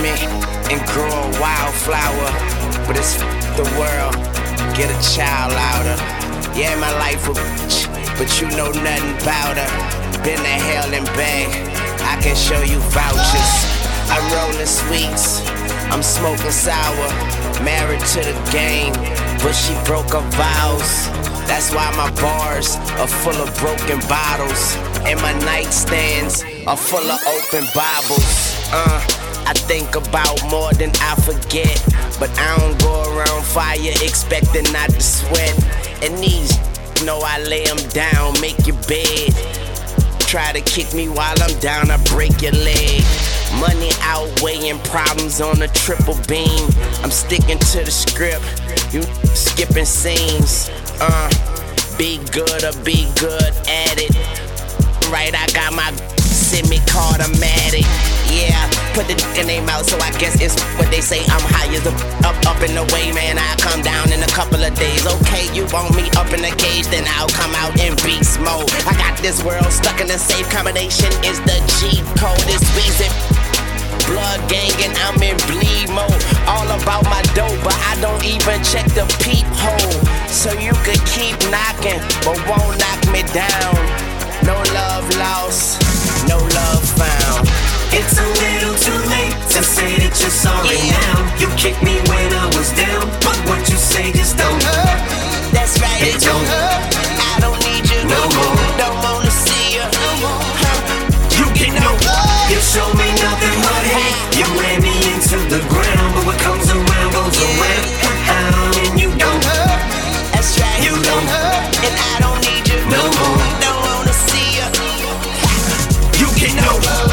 it and grow a wildflower. But it's the world, get a child louder. Yeah, my life a bitch, but you know nothing about her. Been to hell and back, I can show you vouchers. I'm rolling sweets, I'm smoking sour. Married to the game, but she broke her vows. That's why my bars are full of broken bottles, and my nightstands are full of open Bibles. I think about more than I forget, but I don't go around fire expecting not to sweat. And these know I lay them down, make your bed. Try to kick me while I'm down, I break your leg. Money outweighing problems on a triple beam. I'm sticking to the script, you skipping scenes. Be good or be good at it. Right, I got my semi-card, I'm at it. Yeah, put the in their mouth, so I guess it's what they say. I'm high as up and away, man. I come down in a couple of days. Okay, you want me up in the cage, then I'll come out in beast mode. I got this world stuck in a safe combination. Is the G code? It's Weezy. Blood gang and I'm in bleed mode. All about my dough, but I don't even check the peephole. So you could keep knocking, but won't knock me down. No love lost, no love found. It's a little too late to say that you're sorry now. You kicked me when I was down, but what you say just don't hurt. That's right, it don't hurt. I don't need you no more. Don't wanna see you no more. You get no love. You show me nothing but hate. You ran me into the ground, but what comes around goes around. And you don't hurt. That's right, you don't hurt. And I don't need you no more. Don't wanna see you. You get no love.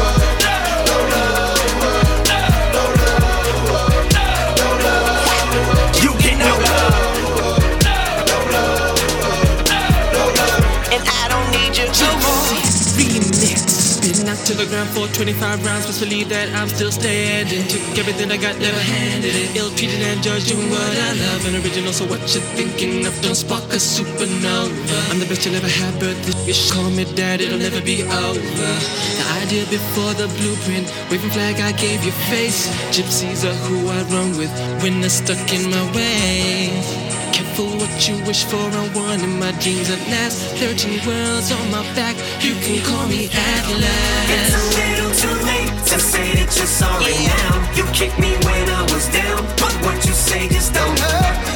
To the ground for 25 rounds, just believe that I'm still standing. Took everything I got, never handed it. Ill-treated and judged, doing what I love. An original, so what you thinking of? Don't spark a supernova. I'm the best you'll ever have, but this bitch call me dad, it'll never be over. The idea before the blueprint, waving flag, I gave you face. Gypsies are who I run with when they're stuck in my way. Careful what you wish for, I want in my dreams at last. 13 worlds on my back, you can call me Atlas. It's a little too late to say that you're sorry now. You kicked me when I was down, but what you say just don't hurt.